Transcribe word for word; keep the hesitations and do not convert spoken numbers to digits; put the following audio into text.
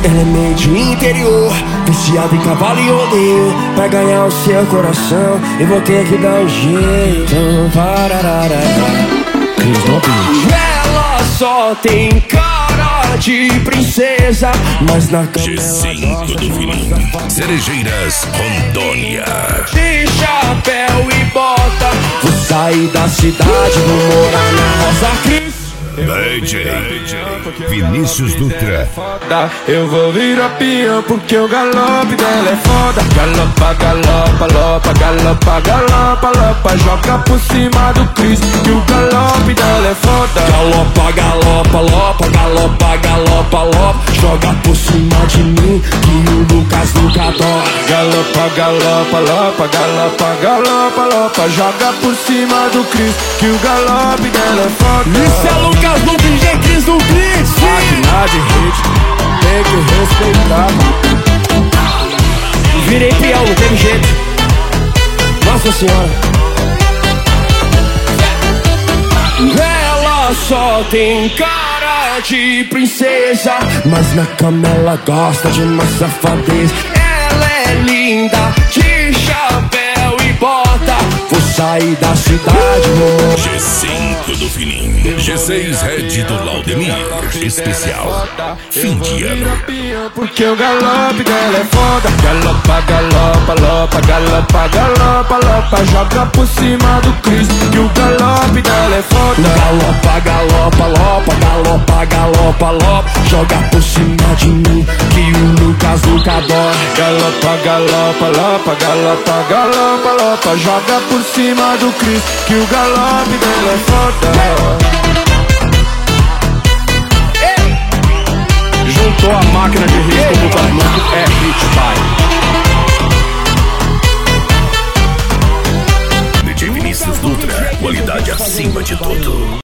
Ela é meio de interior, viciada em cavalo e rodeio. Pra ganhar o seu coração, eu vou ter que dar um jeito. Pararara. Ela só tem cara de princesa, mas na cama G cinco do Fininho, Cerejeiras, Rondônia. de chapéu e bota, vou sair da cidade, vou morar na Rosa Cris. D J Vinícius Dutra. Eu vou virar peão porque o galope dela é foda. Galopa, galopa, lopa, galopa, galopa, lopa. Joga por cima do Cris que o galope dela é foda. Galopa, galopa, lopa, galopa, galopa, lopa. Joga por cima de mim que o Lucas nunca adora. Galopa, galopa, lopa, galopa, galopa, lopa. Joga por cima do Cris que o galope dela é foda. Isso é Lucas no D J Cris no Blitz. Máquina de hit, tem que respeitar. Virei peão, não teve jeito. Nossa senhora. Ela só tem cara de princesa, mas na cama ela gosta de uma safadeza. Ela é linda, de chapéu e bota. Vou sair da cidade, vou... G cinco do Fininho, G seis Red do Laudemir. Especial fim de ano. Porque o galope dela é foda. Galopa, galopa, lopa, galopa, galopa, lopa. Joga por cima do Cris que o galope dela é foda. Galopa, galopa, lopa, galopa, galopa, lopa. Joga por cima de mim que o Lucas nunca adora. Galopa, galopa, lopa, galopa, galopa, lopa. Joga por cima do Cris que o galope dela é foda. Juntou a máquina de risco do Barmanco, é hit, pai. D J Vinícius Dutra, qualidade acima de tudo.